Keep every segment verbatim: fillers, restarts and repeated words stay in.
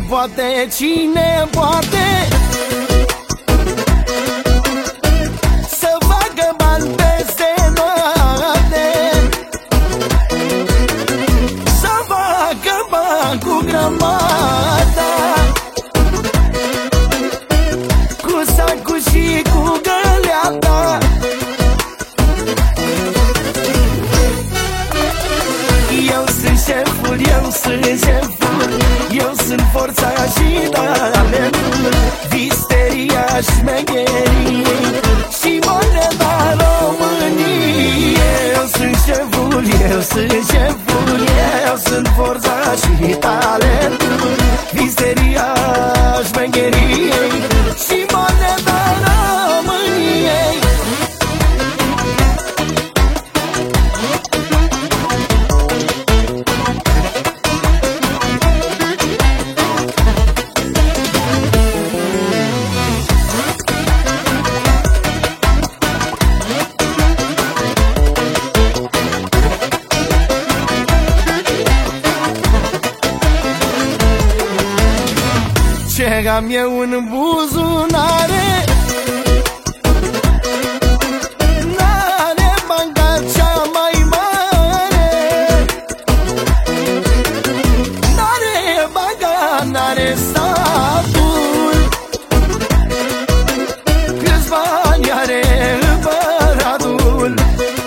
poate, cine poate să facă bani peste noapte, să facă bani cu grămada, cu sacul și cu găleata. Eu sunt șeful, eu sunt șeful, eu sunt forța și talentul, visteria, șmecheriei și moneda României. Eu sunt șeful, eu sunt șeful, eu sunt forța și talentul, visteria, șmecheriei și moneda României. Ce am eu în buzunare, n-are banca cea mai mare, n-are banca, n-are statul, câți bani are împăratul.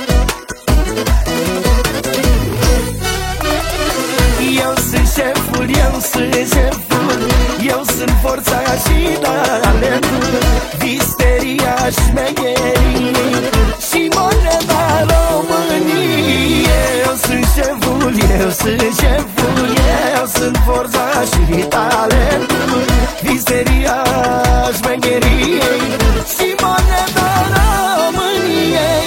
Eu sunt șeful, eu sunt șeful, eu sunt forța și talentul, visteria, șmecheriei și moneda României. Eu sunt șeful, eu sunt șeful, eu sunt forța și talentul, visteria, șmecheriei și moneda României.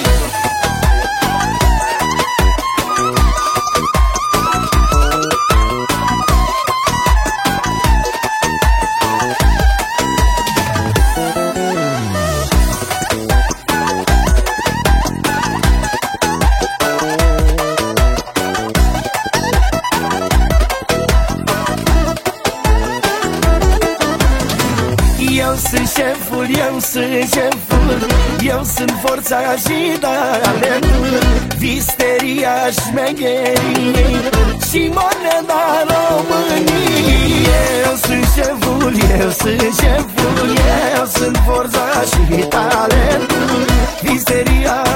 Eu sunt șeful, eu sunt șeful, eu sunt forța și talentul, visteria, șmecheriei și moneda României. Eu sunt șeful, eu sunt șeful, eu sunt forța și talentul, visteria,